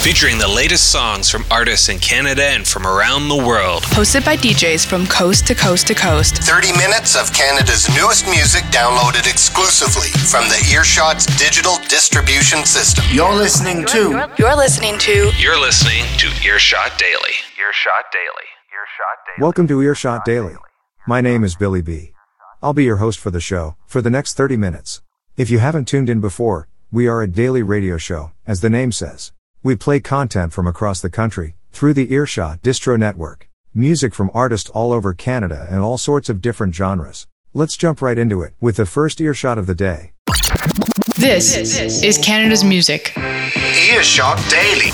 featuring the latest songs from artists in Canada and from around the world. Hosted by DJs from coast to coast to coast. 30 minutes of Canada's newest music downloaded exclusively from the Earshot's digital distribution system. You're listening to Earshot Daily. Earshot Daily. Welcome to Earshot Daily. My name is Billy B. I'll be your host for the show, for the next 30 minutes. If you haven't tuned in before, we are a daily radio show, as the name says. We play content from across the country, through the Earshot Distro Network. Music from artists all over Canada and all sorts of different genres. Let's jump right into it, with the first earshot of the day. This is Canada's music. Earshot Daily.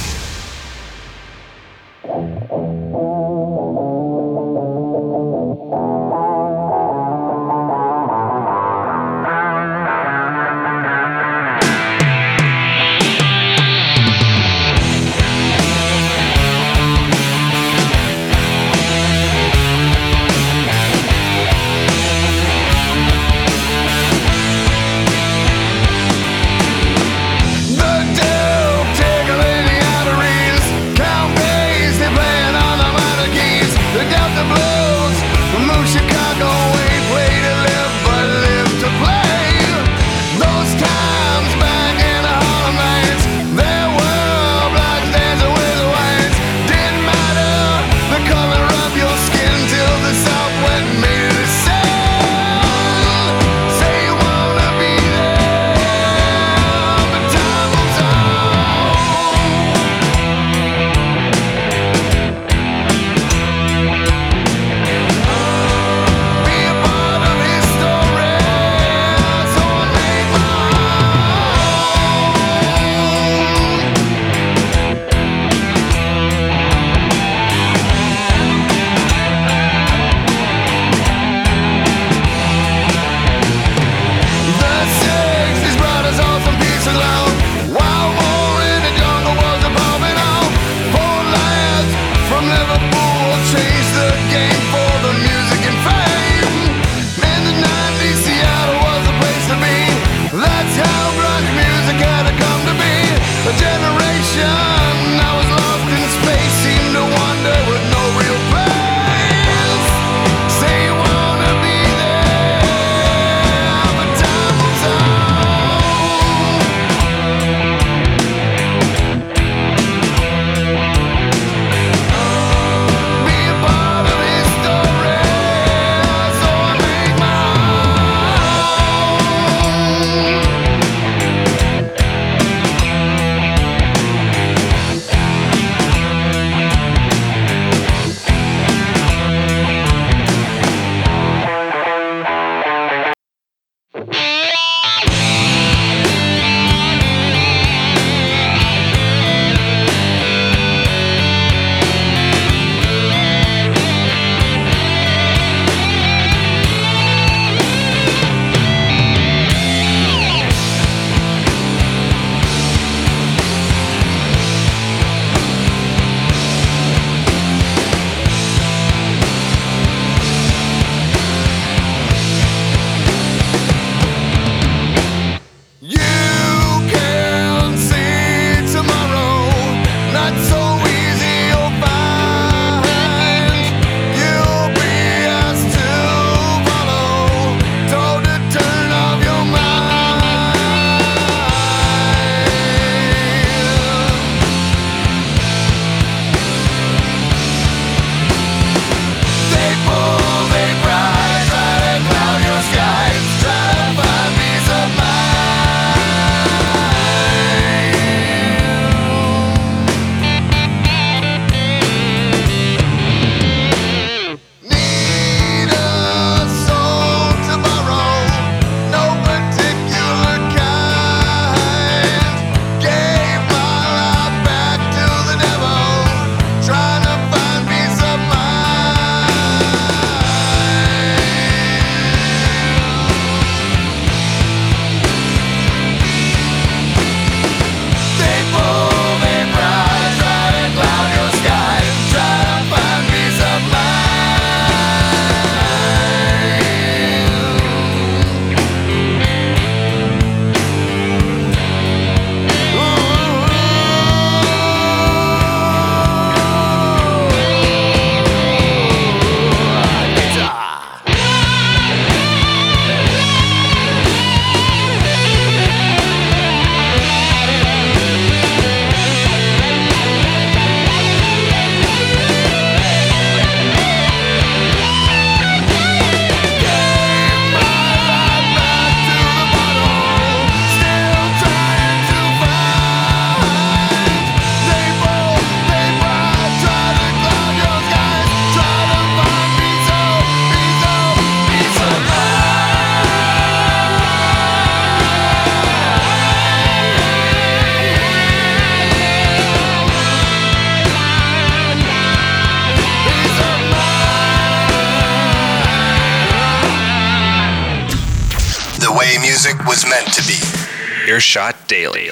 music was meant to be. Earshot Daily.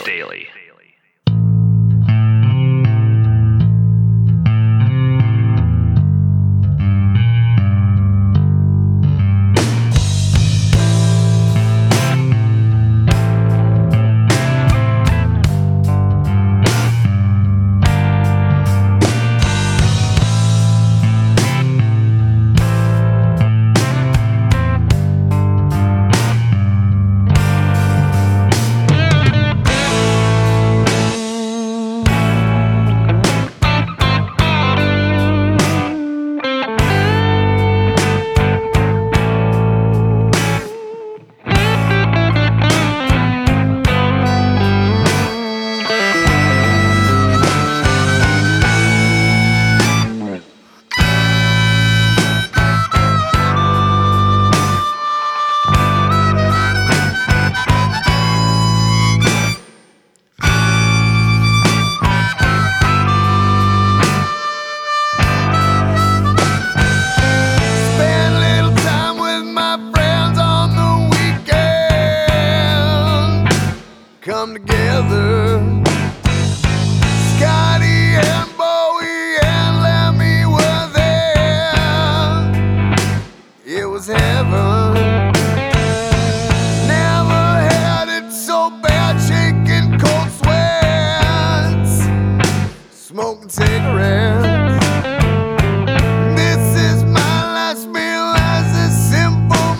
Come together, Scotty and Bowie and Lemmy were there. It was heaven. Never had it so bad, shaking cold sweats, smoking cigarettes. This is my last meal as a simple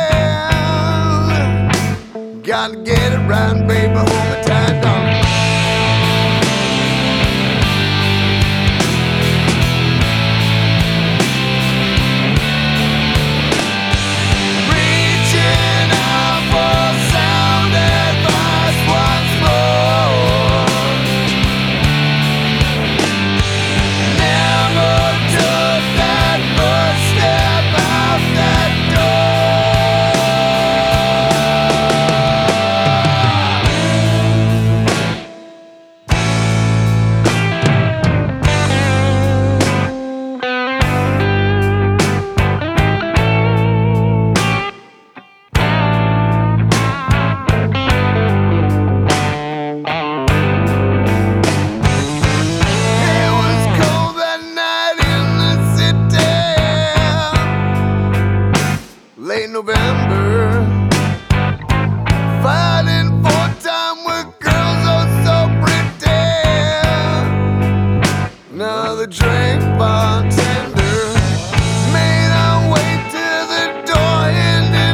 man. Gotta get it right, baby, hold me tight, darling. Reaching out for sound advice once more. Never took that first step out that door. It was cold that night in the city, late November, fighting for time with girls oh so pretty. Another drink, bartender, made our way to the door, hand in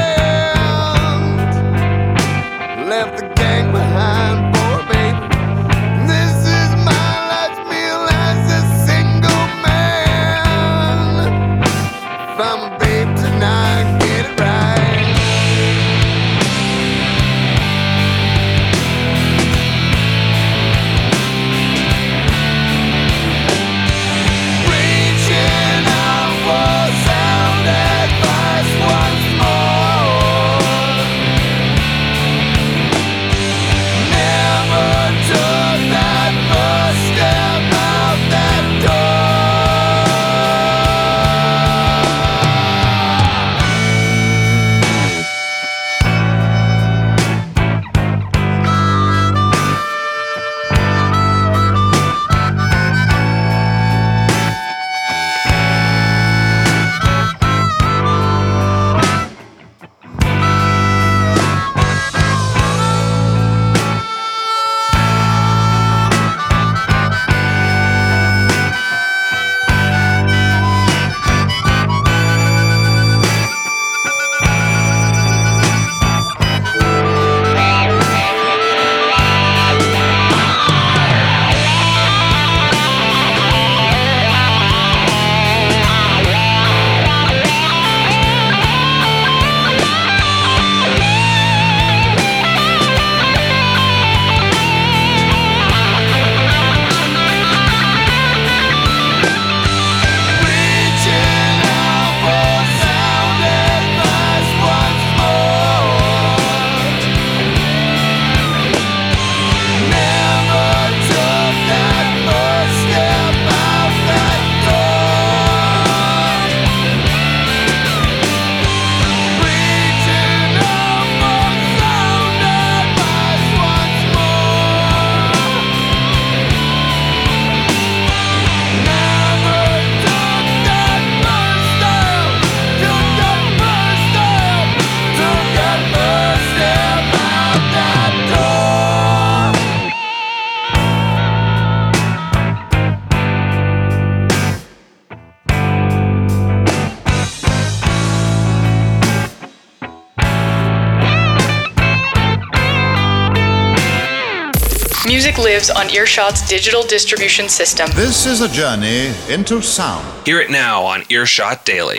hand. Left the gang behind for a baby. This is my last meal as a single man. If I'm a babe tonight, get it right. music lives on Earshot's digital distribution system. This is a journey into sound. Hear it now on Earshot Daily.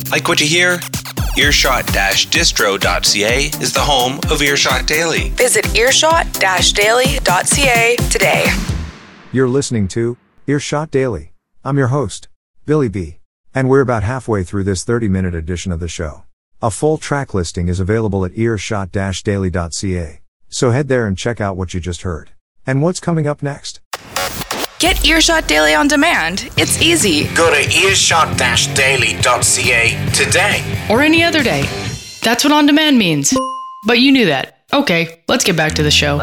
Like what you hear? Earshot-distro.ca is the home of Earshot Daily. Visit earshot-daily.ca today. You're listening to Earshot Daily. I'm your host, Billy B. And we're about halfway through this 30-minute edition of the show. A full track listing is available at earshot-daily.ca. So head there and check out what you just heard. And what's coming up next? Get Earshot Daily on demand. It's easy. Go to earshot-daily.ca today. Or any other day. That's what on demand means. But you knew that. Okay, let's get back to the show.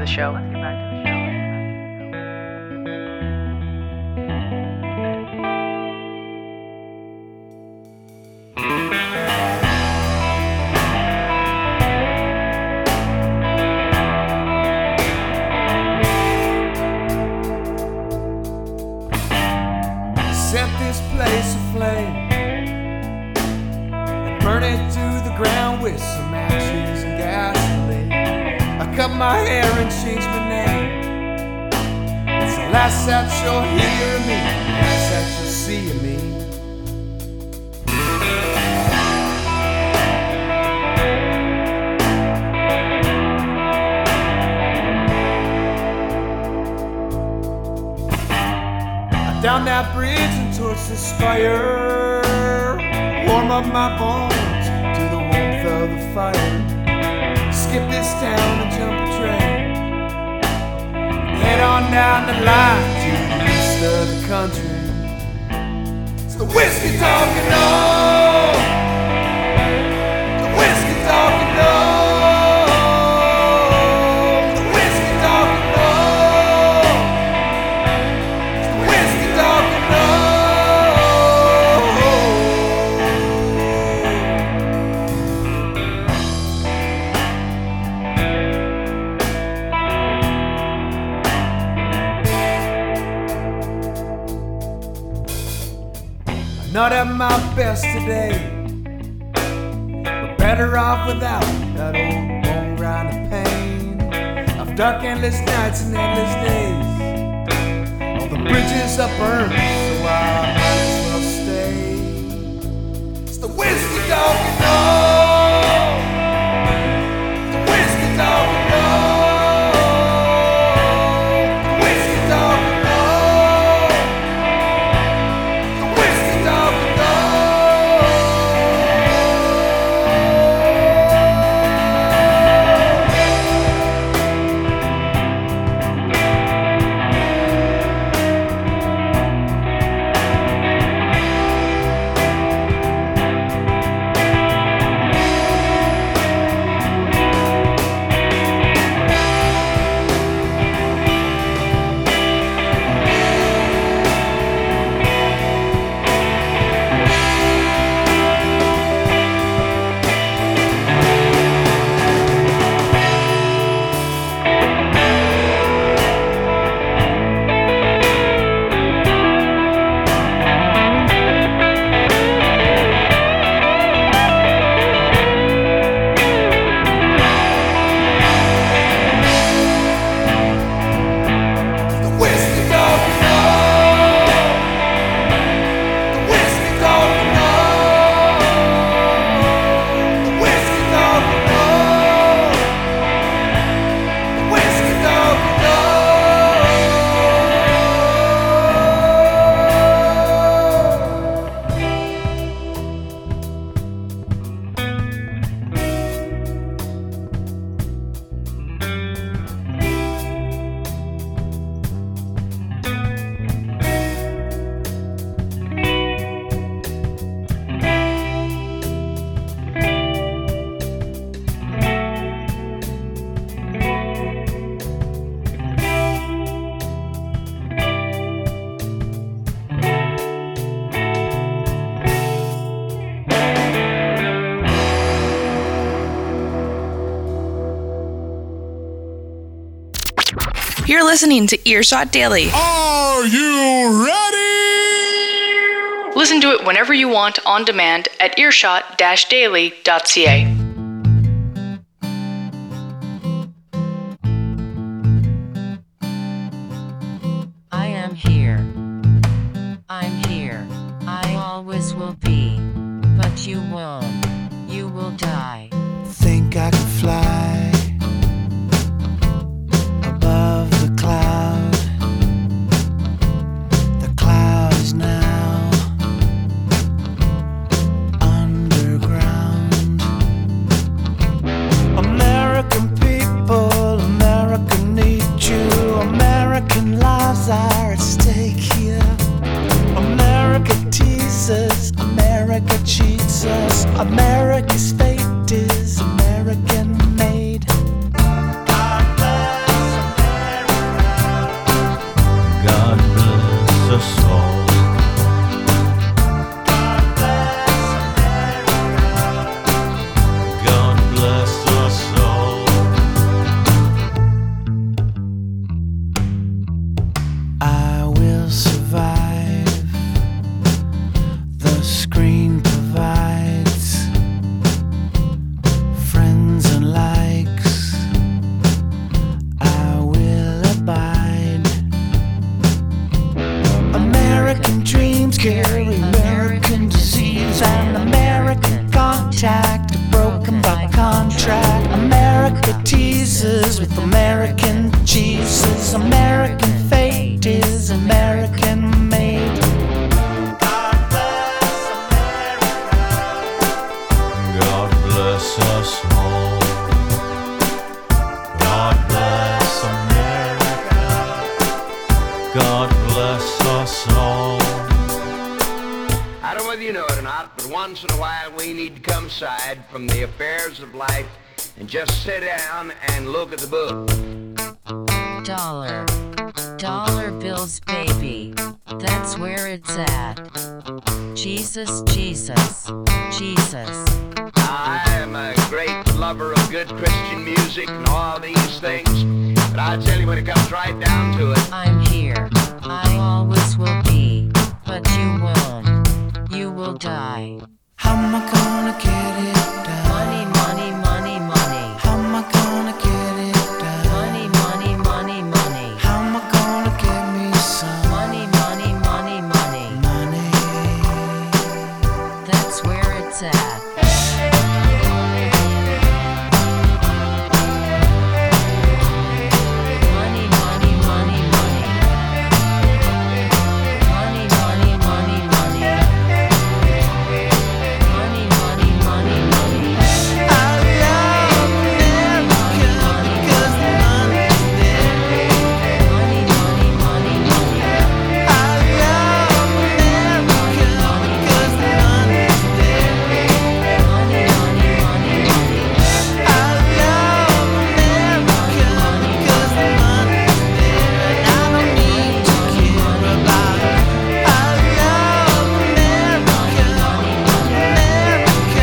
Set this place aflame and burn it to the ground with some matches and gasoline. I cut my hair and changed my name. It's the last that you'll hear of me, last that you'll see of me. Down that bridge and towards this fire, warm up my bones to the warmth of the fire. Skip this town and jump a train, head on down the line to the east of the country. It's the whiskey talking on, the whiskey talking on. Not at my best today, but better off without that old bone grinding pain of dark endless nights and endless days. All the bridges are burned, so I might as well stay. It's the whiskey talking on, the whiskey talking on, the whiskey talking on. You're listening to Earshot Daily. Are you ready? Listen to it whenever you want on demand at earshot-daily.ca. I am here. I'm here. I always will be. But you won't. You will die. Think I can fly above the cloud. The cloud is now underground. American people, America needs you. American lives are at stake here. America teases, America cheats us. America's fate is American made. God bless America. God bless us all. God bless America. God bless us all. I will survive. The screen provides friends and likes. I will abide. American dreams carry American disease, and American contact broken by contract. America teases with American Jesus. American fate is American made. God bless America. God bless us all. God bless America. God bless us all. I don't know whether you know it or not, but once in a while we need to come aside from the affairs of life and just sit down and look at the book. Dollar bills, baby. That's where it's at. Jesus, Jesus, Jesus. I am a great lover of good Christian music and all these things, but I tell you when it comes right down to it, I'm here. I always will be. But you won't. You will die. How am I gonna get it done? Money, money, money, money. How am I gonna get it done? Money, money, money, money. How am I gonna get me some Money, money, money, money. money? That's where it's at. Money, money, money, money. Money, money, money, money. Money, money, money, money. I love America because money's there. Money, money, money, money. I love America because money's there. Money, money, money, money. I love America because money's there, and I don't need to care about it. I love America, America,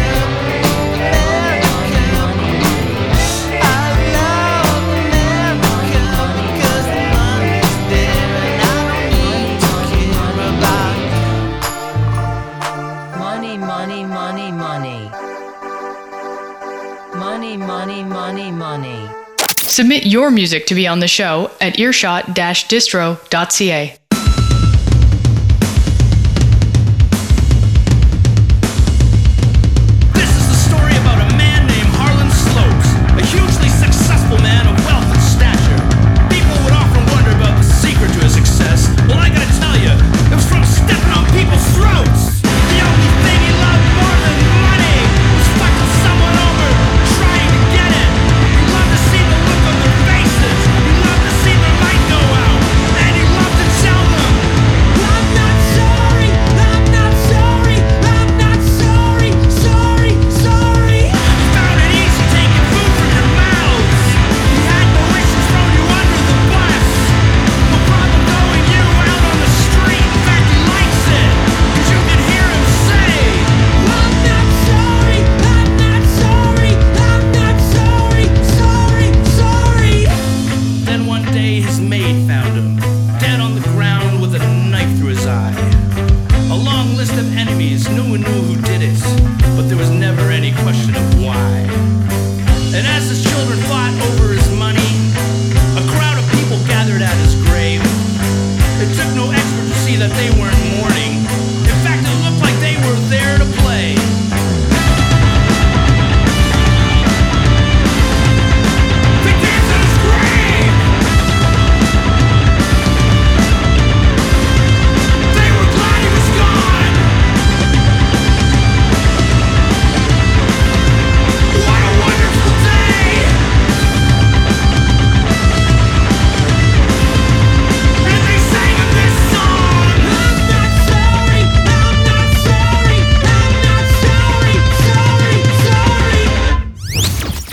America. I love America because money's there, and I don't need to care about it. Money, money, money, money. Money, money, money, money. Submit your music to be on the show at earshot-distro.ca. This is the story about a man named Harlan Slopes, a hugely successful man of wealth and stature. People would often wonder about the secret to his success. Well, I gotta tell you, it was from stepping on people's throats. The only thing he loved more than money was fucking someone over, trying to get it. He loved to see the look on their faces. He loved to see the light go out. And he loved to tell them, I'm not sorry, I'm not sorry, I'm not sorry, sorry, sorry. He found it easy taking food from your mouths. He had no issues throwing you under the bus. No problem throwing you out on the street. In fact, he likes it, 'cause you can hear him say, I'm not sorry, I'm not sorry, I'm not sorry, sorry, sorry. Then one day his maid found him, dead on the ground with a knife through his eye. A long list of enemies, no one knew who did it, but there was never any question of why. And as his children fought over his money, a crowd of people gathered at his grave. It took no expert to see that they weren't mourning. In fact, it looked like they were there to play.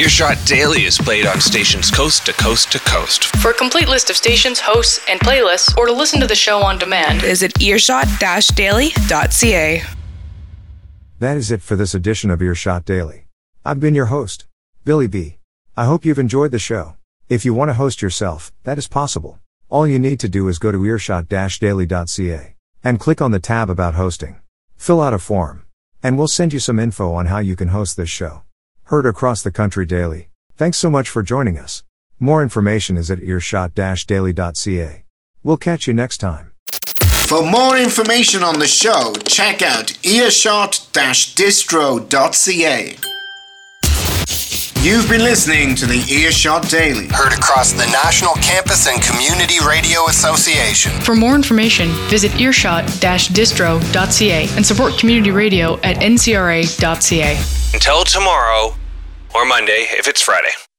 Earshot Daily is played on stations coast to coast to coast. For a complete list of stations, hosts, and playlists, or to listen to the show on demand, visit earshot-daily.ca. That is it for this edition of Earshot Daily. I've been your host, Billy B. I hope you've enjoyed the show. If you want to host yourself, that is possible. All you need to do is go to earshot-daily.ca and click on the tab about hosting. Fill out a form, and we'll send you some info on how you can host this show. Heard across the country daily. Thanks so much for joining us. More information is at earshot-daily.ca. We'll catch you next time. For more information on the show, check out earshot-distro.ca. You've been listening to the Earshot Daily. Heard across the National Campus and Community Radio Association. For more information, visit earshot-distro.ca and support community radio at ncra.ca. Until tomorrow, or Monday if it's Friday.